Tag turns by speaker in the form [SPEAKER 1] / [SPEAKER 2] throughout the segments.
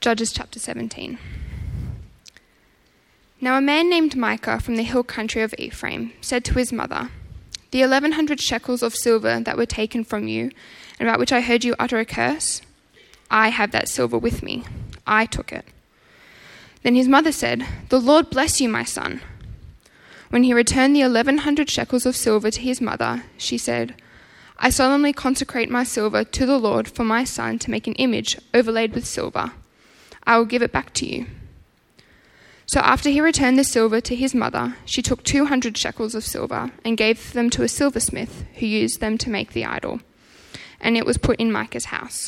[SPEAKER 1] Judges chapter 17. Now a man named Micah from the hill country of Ephraim said to his mother, "The 1,100 shekels of silver that were taken from you, and about which I heard you utter a curse, I have that silver with me. I took it." Then his mother said, "The Lord bless you, my son." When he returned the 1,100 shekels of silver to his mother, she said, "I solemnly consecrate my silver to the Lord for my son to make an image overlaid with silver. I will give it back to you." So after he returned the silver to his mother, she took 200 shekels of silver and gave them to a silversmith who used them to make the idol, and it was put in Micah's house.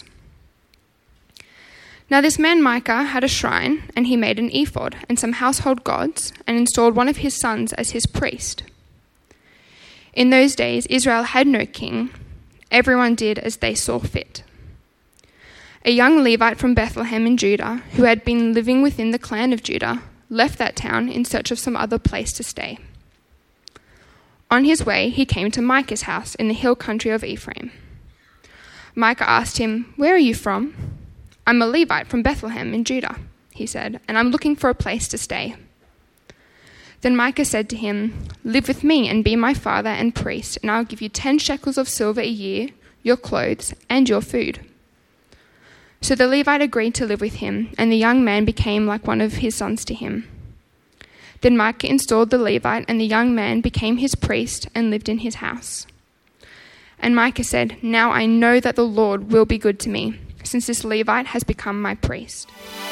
[SPEAKER 1] Now this man Micah had a shrine, and he made an ephod and some household gods, and installed one of his sons as his priest. In those days Israel had no king. Everyone did as they saw fit. A young Levite from Bethlehem in Judah, who had been living within the clan of Judah, left that town in search of some other place to stay. On his way, he came to Micah's house in the hill country of Ephraim. Micah asked him, "Where are you from?" "I'm a Levite from Bethlehem in Judah," he said, "and I'm looking for a place to stay." Then Micah said to him, "Live with me and be my father and priest, and I'll give you 10 shekels of silver a year, your clothes, and your food." So the Levite agreed to live with him, and the young man became like one of his sons to him. Then Micah installed the Levite, and the young man became his priest and lived in his house. And Micah said, "Now I know that the Lord will be good to me, since this Levite has become my priest."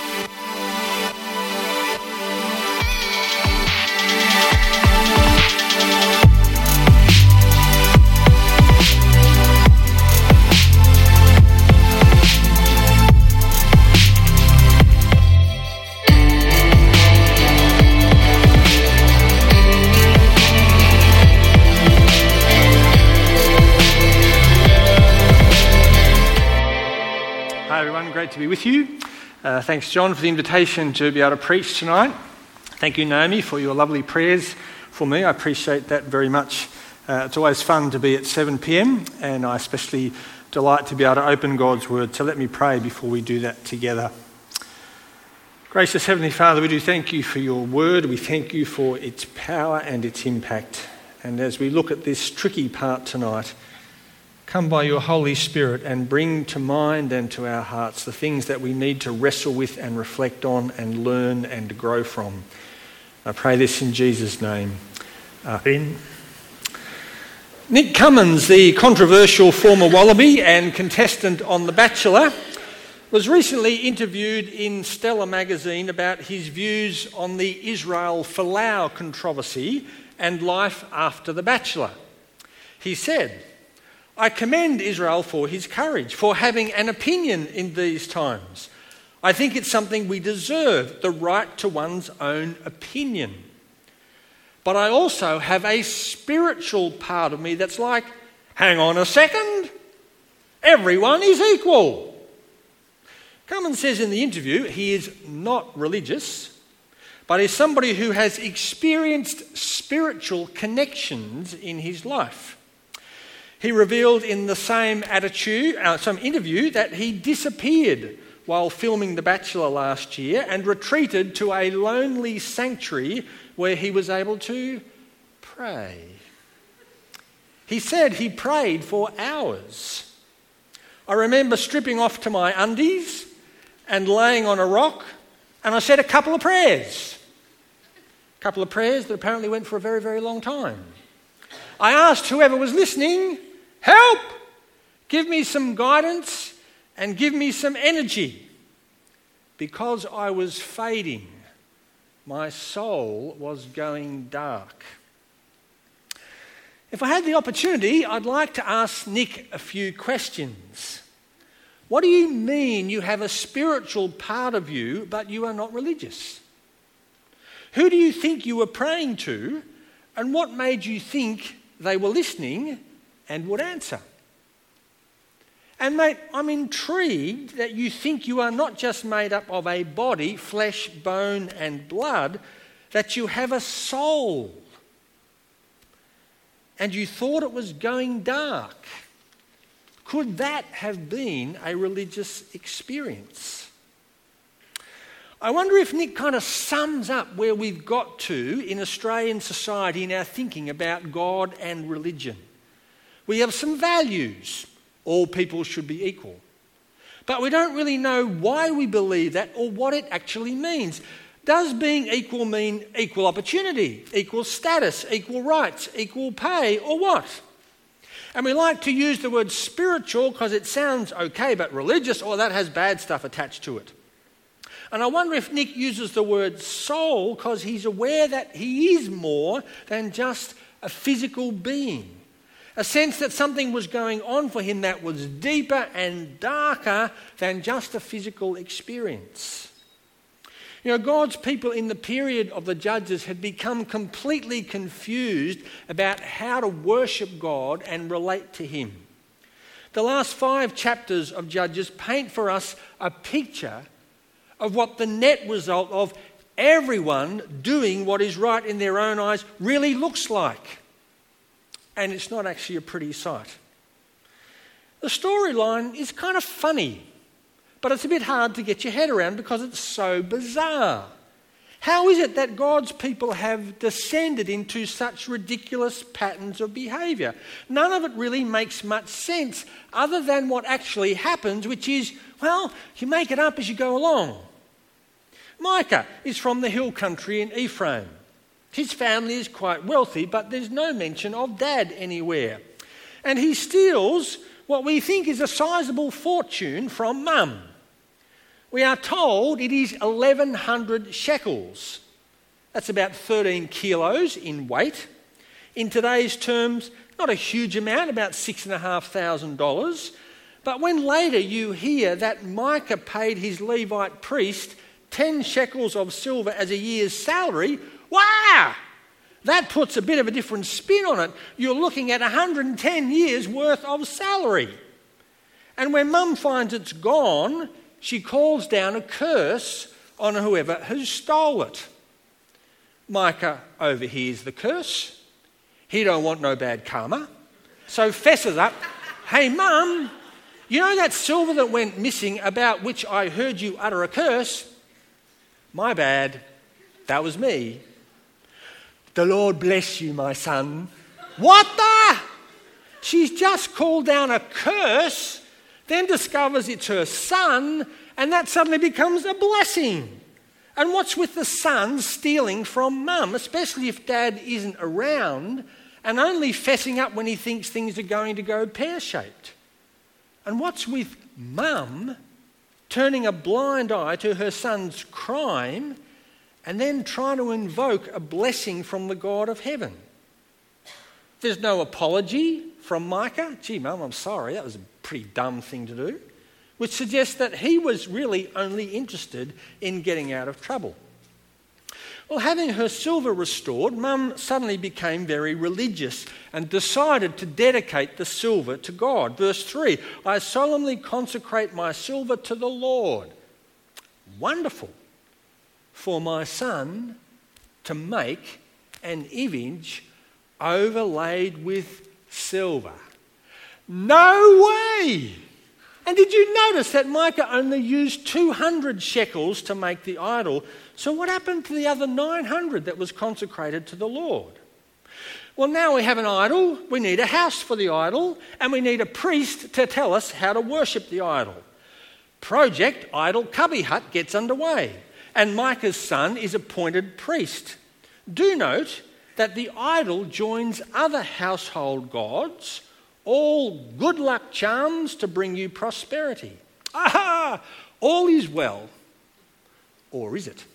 [SPEAKER 2] Hi everyone, great to be with you. Thanks John for the invitation to be able to preach tonight. Thank you Naomi for your lovely prayers for me. I appreciate that very much. It's always fun to be at 7 p.m. and I especially delight to be able to open God's Word. So let me pray before we do that together. Gracious Heavenly Father, we do thank you for your Word. We thank you for its power and its impact. And as we look at this tricky part tonight, come by your Holy Spirit and bring to mind and to our hearts the things that we need to wrestle with and reflect on and learn and grow from. I pray this in Jesus' name. Amen. Nick Cummins, the controversial former Wallaby and contestant on The Bachelor, was recently interviewed in Stella magazine about his views on the Israel Folau controversy and life after The Bachelor. He said, "I commend Israel for his courage, for having an opinion in these times. I think it's something we deserve, the right to one's own opinion. But I also have a spiritual part of me that's like, hang on a second, everyone is equal." Cummins says in the interview he is not religious, but is somebody who has experienced spiritual connections in his life. He revealed in the same interview that he disappeared while filming The Bachelor last year and retreated to a lonely sanctuary where he was able to pray. He said he prayed for hours. "I remember stripping off to my undies and laying on a rock, and I said a couple of prayers. A couple of prayers that apparently went for a very, very long time. I asked whoever was listening, 'Help! Give me some guidance and give me some energy.' Because I was fading. My soul was going dark." If I had the opportunity, I'd like to ask Nick a few questions. What do you mean you have a spiritual part of you, but you are not religious? Who do you think you were praying to, and what made you think they were listening and would answer? And mate, I'm intrigued that you think you are not just made up of a body, flesh, bone and blood, that you have a soul. And you thought it was going dark. Could that have been a religious experience? I wonder if Nick kind of sums up where we've got to in Australian society in our thinking about God and religion. We have some values. All people should be equal. But we don't really know why we believe that or what it actually means. Does being equal mean equal opportunity, equal status, equal rights, equal pay, or what? And we like to use the word spiritual because it sounds okay, but religious, that has bad stuff attached to it. And I wonder if Nick uses the word soul because he's aware that he is more than just a physical being. A sense that something was going on for him that was deeper and darker than just a physical experience. God's people in the period of the Judges had become completely confused about how to worship God and relate to him. The last 5 chapters of Judges paint for us a picture of what the net result of everyone doing what is right in their own eyes really looks like. And it's not actually a pretty sight. The storyline is kind of funny, but it's a bit hard to get your head around because it's so bizarre. How is it that God's people have descended into such ridiculous patterns of behaviour? None of it really makes much sense other than what actually happens, which is, you make it up as you go along. Micah is from the hill country in Ephraim. His family is quite wealthy, but there's no mention of Dad anywhere. And he steals what we think is a sizable fortune from Mum. We are told it is 1,100 shekels. That's about 13 kilos in weight. In today's terms, not a huge amount, about $6,500. But when later you hear that Micah paid his Levite priest 10 shekels of silver as a year's salary, wow! That puts a bit of a different spin on it. You're looking at 110 years' worth of salary. And when Mum finds it's gone, she calls down a curse on whoever has stole it. Micah overhears the curse. He don't want no bad karma. So fesses up, "Hey Mum, you know that silver that went missing about which I heard you utter a curse? My bad, that was me. The Lord bless you, my son." What the? She's just called down a curse, then discovers it's her son, and that suddenly becomes a blessing. And what's with the son stealing from Mum, especially if Dad isn't around, and only fessing up when he thinks things are going to go pear-shaped? And what's with Mum turning a blind eye to her son's crime and then trying to invoke a blessing from the God of heaven? There's no apology from Micah. "Gee, Mum, I'm sorry, that was a pretty dumb thing to do," which suggests that he was really only interested in getting out of trouble. Well, having her silver restored, Mum suddenly became very religious and decided to dedicate the silver to God. Verse 3, "I solemnly consecrate my silver to the Lord." Wonderful. "For my son to make an image overlaid with silver." No way! And did you notice that Micah only used 200 shekels to make the idol? So what happened to the other 900 that was consecrated to the Lord? Well, now we have an idol, we need a house for the idol, and we need a priest to tell us how to worship the idol. Project Idol Cubby Hut gets underway, and Micah's son is appointed priest. Do note that the idol joins other household gods, all good luck charms to bring you prosperity. Aha! All is well. Or is it?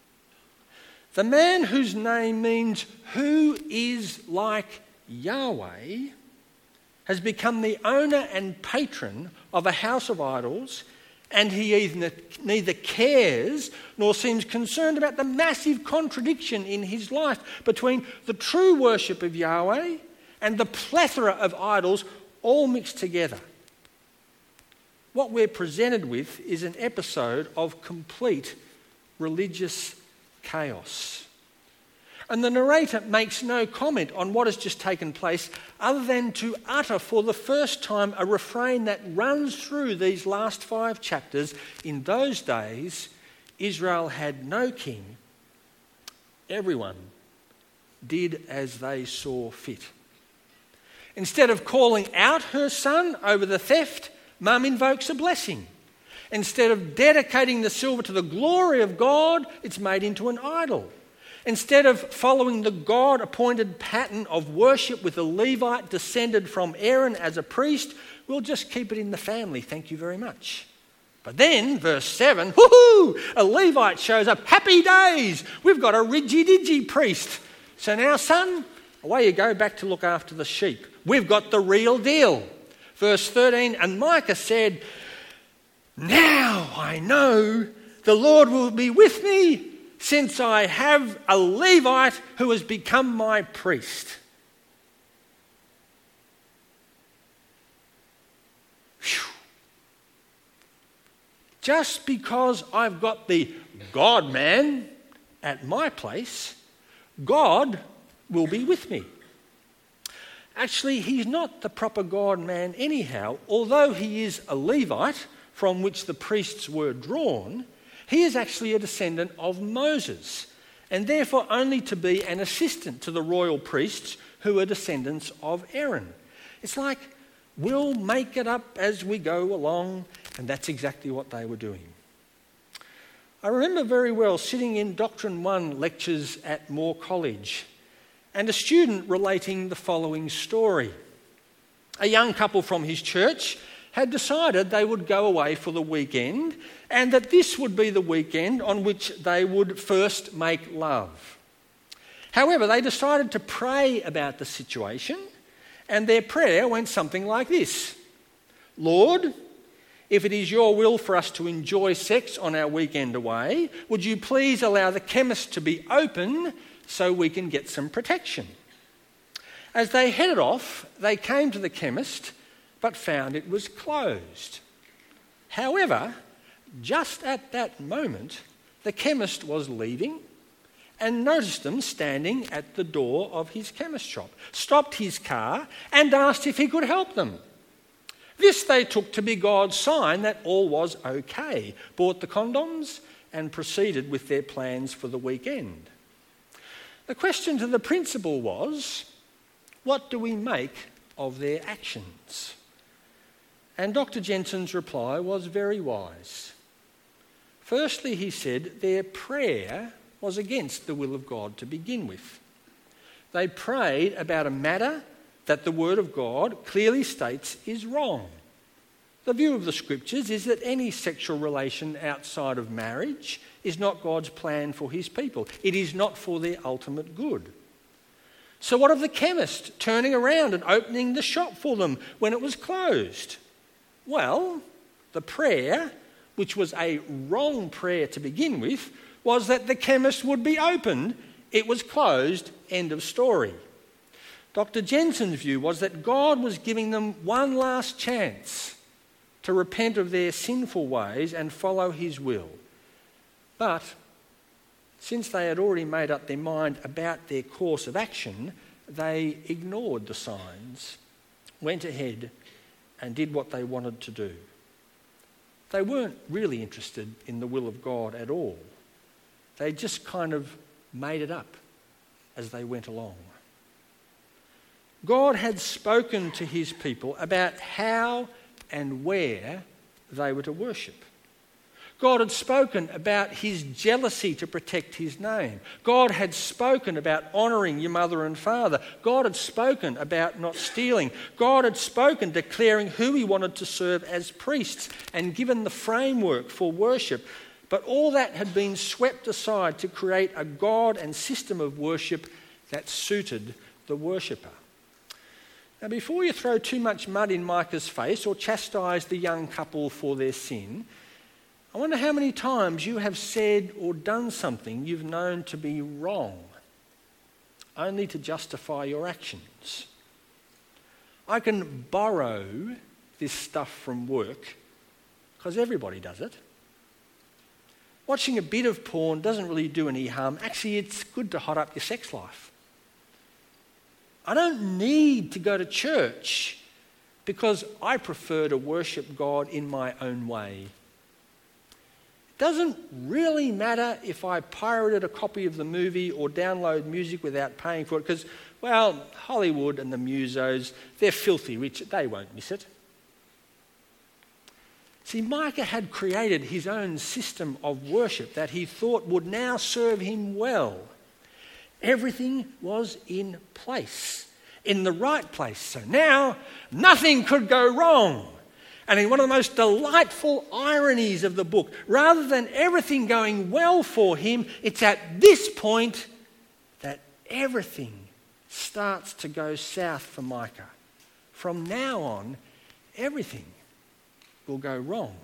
[SPEAKER 2] The man whose name means "who is like Yahweh" has become the owner and patron of a house of idols, and he neither cares nor seems concerned about the massive contradiction in his life between the true worship of Yahweh and the plethora of idols all mixed together. What we're presented with is an episode of complete religious chaos. And the narrator makes no comment on what has just taken place other than to utter for the first time a refrain that runs through these last 5 chapters. In those days, Israel had no king, everyone did as they saw fit. Instead of calling out her son over the theft, Mum invokes a blessing. Instead of dedicating the silver to the glory of God, it's made into an idol. Instead of following the God-appointed pattern of worship with a Levite descended from Aaron as a priest, we'll just keep it in the family, thank you very much. But then, verse 7, woohoo! A Levite shows up. Happy days! We've got a ridgy-didgy priest. So now, son, away you go back to look after the sheep. We've got the real deal. Verse 13, and Micah said, now I know the Lord will be with me, since I have a Levite who has become my priest. Whew. Just because I've got the God-man at my place, God will be with me. Actually, he's not the proper God-man anyhow. Although he is a Levite from which the priests were drawn, he is actually a descendant of Moses, and therefore only to be an assistant to the royal priests who are descendants of Aaron. It's like, we'll make it up as we go along, and that's exactly what they were doing. I remember very well sitting in Doctrine 1 lectures at Moore College, and a student relating the following story. A young couple from his church had decided they would go away for the weekend, and that this would be the weekend on which they would first make love. However, they decided to pray about the situation, and their prayer went something like this: Lord, if it is your will for us to enjoy sex on our weekend away, would you please allow the chemist to be open so we can get some protection? As they headed off, they came to the chemist, but found it was closed. However, just at that moment, the chemist was leaving and noticed them standing at the door of his chemist shop, stopped his car and asked if he could help them. This they took to be God's sign that all was okay, bought the condoms and proceeded with their plans for the weekend. The question to the principal was, what do we make of their actions? And Dr. Jensen's reply was very wise. Firstly, he said their prayer was against the will of God to begin with. They prayed about a matter that the Word of God clearly states is wrong. The view of the Scriptures is that any sexual relation outside of marriage is not God's plan for his people. It is not for their ultimate good. So what of the chemist turning around and opening the shop for them when it was closed? Well, the prayer, which was a wrong prayer to begin with, was that the chemist would be opened. It was closed, end of story. Dr. Jensen's view was that God was giving them one last chance to repent of their sinful ways and follow his will. But since they had already made up their mind about their course of action, they ignored the signs, went ahead and did what they wanted to do. They weren't really interested in the will of God at all. They just kind of made it up as they went along. God had spoken to his people about how and where they were to worship. God had spoken about his jealousy to protect his name. God had spoken about honouring your mother and father. God had spoken about not stealing. God had spoken declaring who he wanted to serve as priests and given the framework for worship. But all that had been swept aside to create a God and system of worship that suited the worshipper. Now, before you throw too much mud in Micah's face or chastise the young couple for their sin, I wonder how many times you have said or done something you've known to be wrong, only to justify your actions. I can borrow this stuff from work because everybody does it. Watching a bit of porn doesn't really do any harm. Actually, it's good to hot up your sex life. I don't need to go to church because I prefer to worship God in my own way. It doesn't really matter if I pirated a copy of the movie or download music without paying for it because, well, Hollywood and the musos, they're filthy rich. They won't miss it. See, Micah had created his own system of worship that he thought would now serve him well. Everything was in place, in the right place. So now nothing could go wrong. And in one of the most delightful ironies of the book, rather than everything going well for him, it's at this point that everything starts to go south for Micah. From now on, everything will go wrong.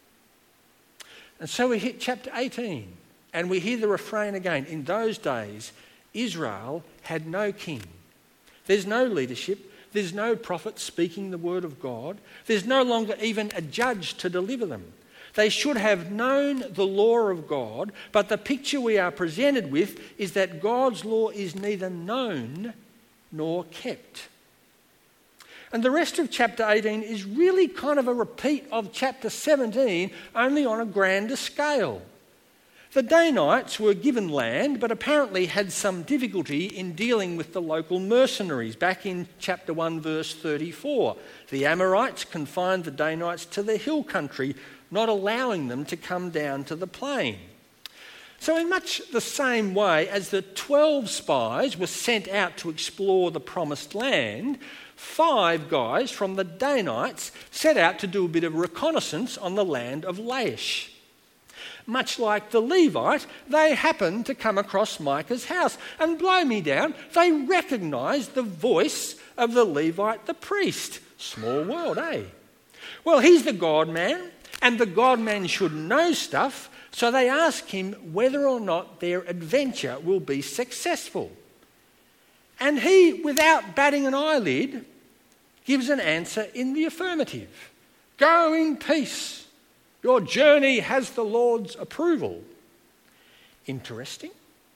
[SPEAKER 2] And so we hit chapter 18 and we hear the refrain again. In those days, Israel had no king. There's no leadership. There's no prophet speaking the word of God. There's no longer even a judge to deliver them. They should have known the law of God, but the picture we are presented with is that God's law is neither known nor kept. And the rest of chapter 18 is really kind of a repeat of chapter 17, only on a grander scale. The Danites were given land, but apparently had some difficulty in dealing with the local mercenaries. Back in chapter 1, verse 34, the Amorites confined the Danites to the hill country, not allowing them to come down to the plain. So in much the same way as the 12 spies were sent out to explore the promised land, 5 guys from the Danites set out to do a bit of reconnaissance on the land of Laish. Much like the Levite, they happened to come across Micah's house, and blow me down, they recognised the voice of the Levite, the priest. Small world, eh? Well, he's the God man, and the God man should know stuff, so they ask him whether or not their adventure will be successful. And he, without batting an eyelid, gives an answer in the affirmative. Go in peace. Your journey has the Lord's approval. Interesting.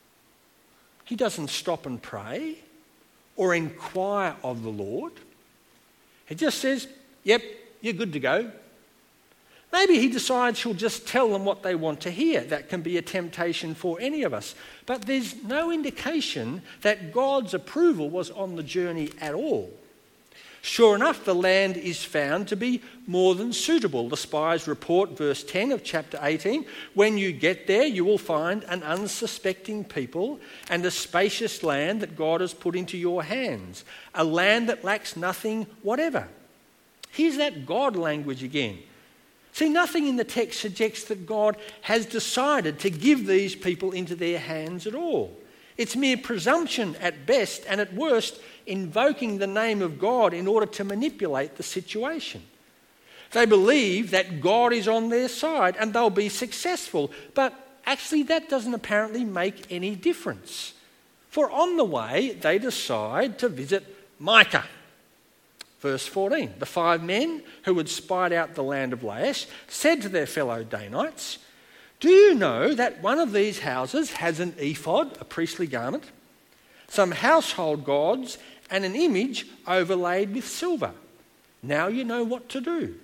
[SPEAKER 2] He doesn't stop and pray or inquire of the Lord. He just says, yep, you're good to go. Maybe he decides he'll just tell them what they want to hear. That can be a temptation for any of us. But there's no indication that God's approval was on the journey at all. Sure enough, the land is found to be more than suitable. The spies report, verse 10 of chapter 18, when you get there, you will find an unsuspecting people and a spacious land that God has put into your hands, a land that lacks nothing whatever. Here's that God language again. See, nothing in the text suggests that God has decided to give these people into their hands at all. It's mere presumption at best, and at worst, invoking the name of God in order to manipulate the situation. They believe that God is on their side and they'll be successful, but actually that doesn't apparently make any difference. For on the way, they decide to visit Micah. Verse 14, the 5 men who had spied out the land of Laish said to their fellow Danites, do you know that one of these houses has an ephod, a priestly garment, some household gods, and an image overlaid with silver? Now you know what to do.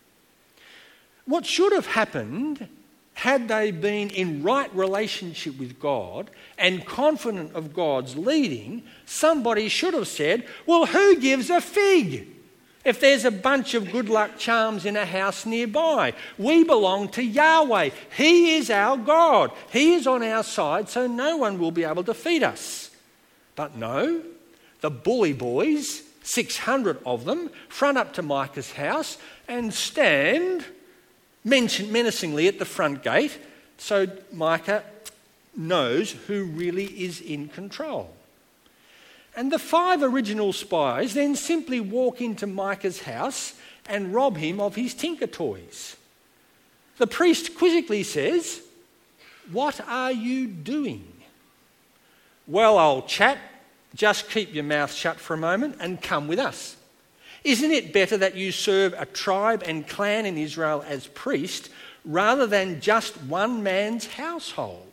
[SPEAKER 2] What should have happened had they been in right relationship with God and confident of God's leading, somebody should have said, well, who gives a fig if there's a bunch of good luck charms in a house nearby? We belong to Yahweh. He is our God. He is on our side, so no one will be able to feed us. But no, the bully boys, 600 of them, front up to Micah's house and stand menacingly at the front gate, so Micah knows who really is in control. And the 5 original spies then simply walk into Micah's house and rob him of his tinker toys. The priest quizzically says, what are you doing? Well, old chap, just keep your mouth shut for a moment and come with us. Isn't it better that you serve a tribe and clan in Israel as priest rather than just one man's household?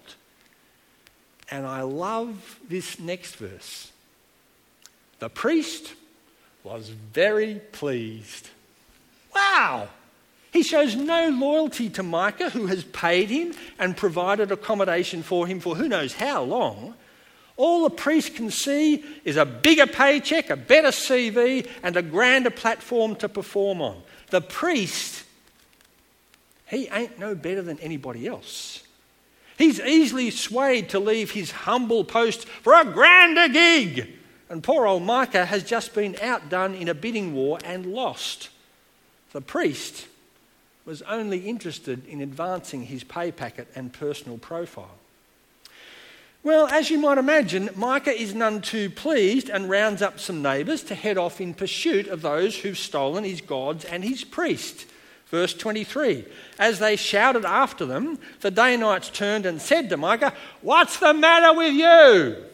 [SPEAKER 2] And I love this next verse. The priest was very pleased. Wow! He shows no loyalty to Micah, who has paid him and provided accommodation for him for who knows how long. All the priest can see is a bigger paycheck, a better CV, and a grander platform to perform on. The priest, he ain't no better than anybody else. He's easily swayed to leave his humble post for a grander gig. And poor old Micah has just been outdone in a bidding war and lost. The priest was only interested in advancing his pay packet and personal profile. Well, as you might imagine, Micah is none too pleased and rounds up some neighbours to head off in pursuit of those who've stolen his gods and his priest. Verse 23, as they shouted after them, the Danites turned and said to Micah, "What's the matter with you?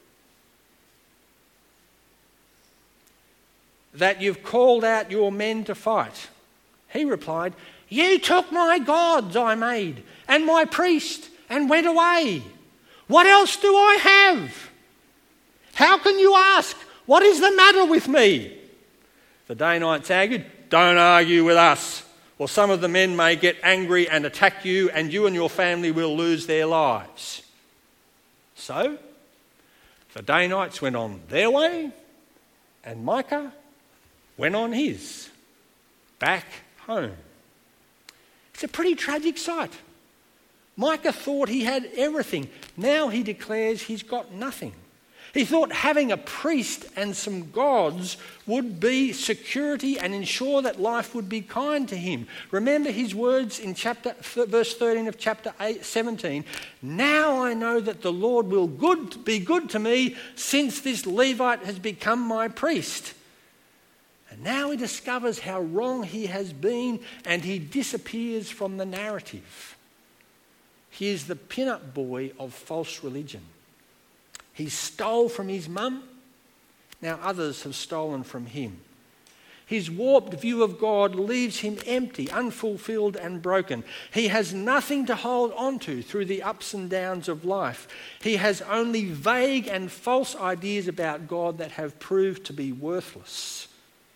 [SPEAKER 2] That you've called out your men to fight?" He replied, "You took my gods I made and my priest and went away. What else do I have? How can you ask, what is the matter with me?" The Danites argued, "Don't argue with us, or some of the men may get angry and attack you, and you and your family will lose their lives." So the Danites went on their way, and Micah went on his, back home. It's a pretty tragic sight. Micah thought he had everything. Now he declares he's got nothing. He thought having a priest and some gods would be security and ensure that life would be kind to him. Remember his words in verse 13 of chapter 17. "Now I know that the Lord will be good to me since this Levite has become my priest." And now he discovers how wrong he has been and he disappears from the narrative. He is the pin-up boy of false religion. He stole from his mum. Now others have stolen from him. His warped view of God leaves him empty, unfulfilled and broken. He has nothing to hold on to through the ups and downs of life. He has only vague and false ideas about God that have proved to be worthless.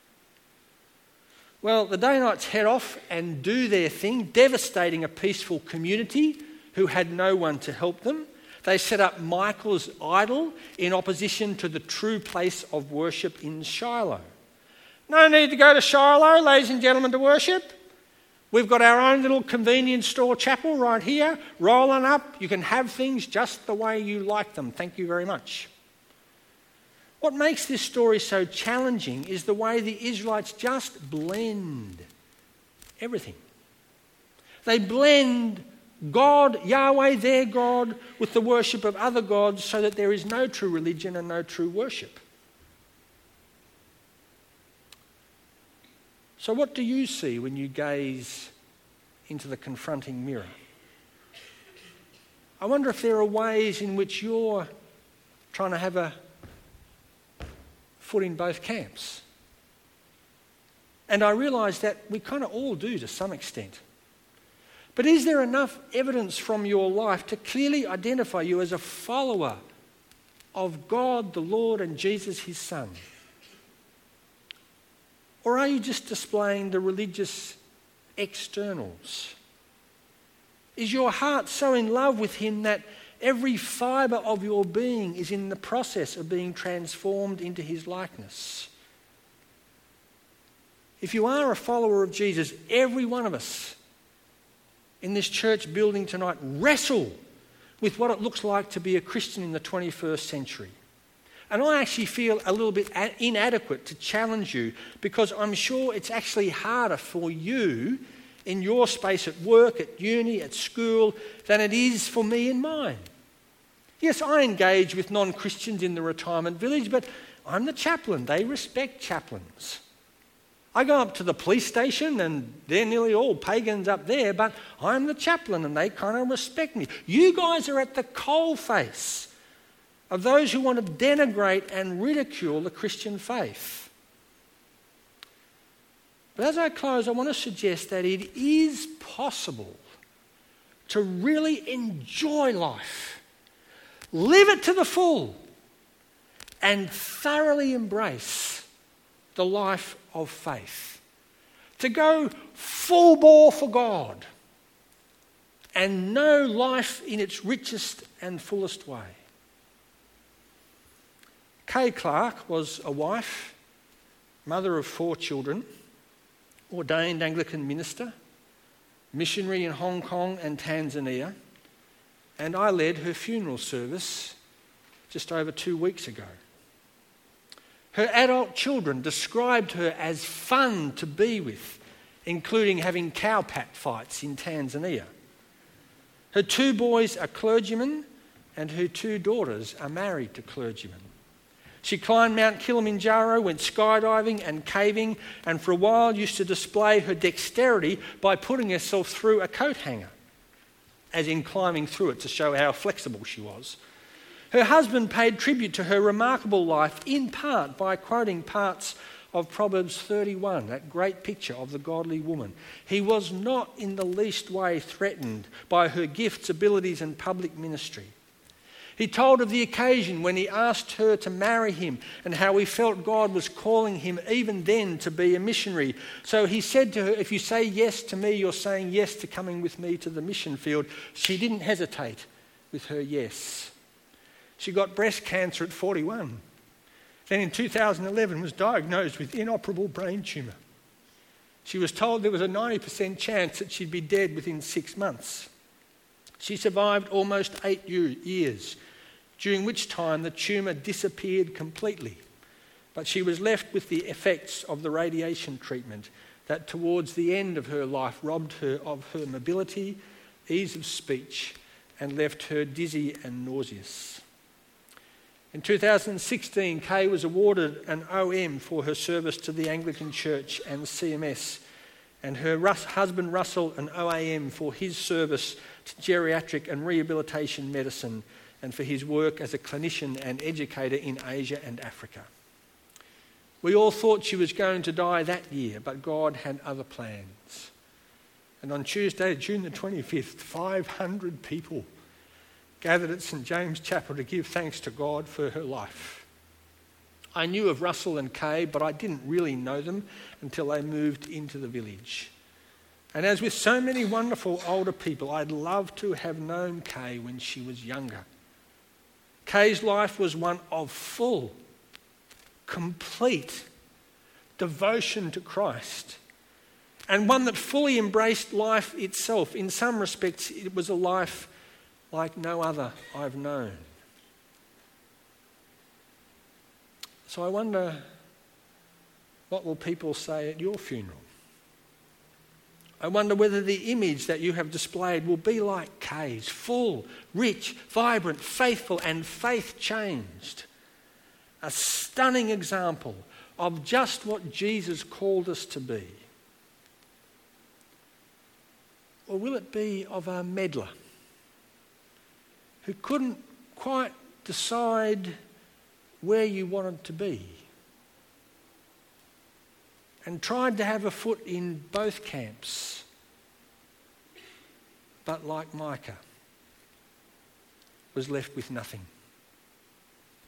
[SPEAKER 2] Well, the Danites head off and do their thing, devastating a peaceful community who had no one to help them. They set up Michael's idol in opposition to the true place of worship in Shiloh. No need to go to Shiloh, ladies and gentlemen, to worship. We've got our own little convenience store chapel right here, rolling up. You can have things just the way you like them. Thank you very much. What makes this story so challenging is the way the Israelites just blend everything. They blend God, Yahweh, their God, with the worship of other gods so that there is no true religion and no true worship. So what do you see when you gaze into the confronting mirror? I wonder if there are ways in which you're trying to have a foot in both camps. And I realise that we kind of all do to some extent. But is there enough evidence from your life to clearly identify you as a follower of God, the Lord, and Jesus, his Son? Or are you just displaying the religious externals? Is your heart so in love with him that every fibre of your being is in the process of being transformed into his likeness? If you are a follower of Jesus, every one of us in this church building tonight wrestle with what it looks like to be a Christian in the 21st century. And I actually feel a little bit inadequate to challenge you because I'm sure it's actually harder for you in your space at work, at uni, at school, than it is for me in mine. Yes, I engage with non-Christians in the retirement village, but I'm the chaplain. They respect chaplains. I go up to the police station and they're nearly all pagans up there, but I'm the chaplain and they kind of respect me. You guys are at the coalface of those who want to denigrate and ridicule the Christian faith. But as I close, I want to suggest that it is possible to really enjoy life, live it to the full, and thoroughly embrace the life of faith. to go full bore for God and know life in its richest and fullest way. Kay Clark was a wife, mother of 4 children, ordained Anglican minister, missionary in Hong Kong and Tanzania, and I led her funeral service just over 2 weeks ago. Her adult children described her as fun to be with, including having cowpat fights in Tanzania. Her 2 boys are clergymen and her 2 daughters are married to clergymen. She climbed Mount Kilimanjaro, went skydiving and caving, and for a while used to display her dexterity by putting herself through a coat hanger, as in climbing through it to show how flexible she was. Her husband paid tribute to her remarkable life in part by quoting parts of Proverbs 31, that great picture of the godly woman. He was not in the least way threatened by her gifts, abilities and public ministry. He told of the occasion when he asked her to marry him and how he felt God was calling him even then to be a missionary. So he said to her, "If you say yes to me, you're saying yes to coming with me to the mission field." She didn't hesitate with her yes. She got breast cancer at 41. Then in 2011 was diagnosed with inoperable brain tumour. She was told there was a 90% chance that she'd be dead within 6 months. She survived almost 8 years, during which time the tumour disappeared completely. But she was left with the effects of the radiation treatment that towards the end of her life robbed her of her mobility, ease of speech, and left her dizzy and nauseous. In 2016, Kay was awarded an OM for her service to the Anglican Church and CMS, and her husband Russell an OAM for his service to geriatric and rehabilitation medicine and for his work as a clinician and educator in Asia and Africa. We all thought she was going to die that year, but God had other plans. And on Tuesday, June the 25th, 500 people gathered at St James Chapel to give thanks to God for her life. I knew of Russell and Kay, but I didn't really know them until they moved into the village. And as with so many wonderful older people, I'd love to have known Kay when she was younger. Kay's life was one of full, complete devotion to Christ, and one that fully embraced life itself. In some respects, it was a life like no other I've known. So I wonder, what will people say at your funeral? I wonder whether the image that you have displayed will be like Kay's, full, rich, vibrant, faithful and faith-changed. A stunning example of just what Jesus called us to be. Or will it be of a meddler who couldn't quite decide where you wanted to be and tried to have a foot in both camps, but like Micah, was left with nothing?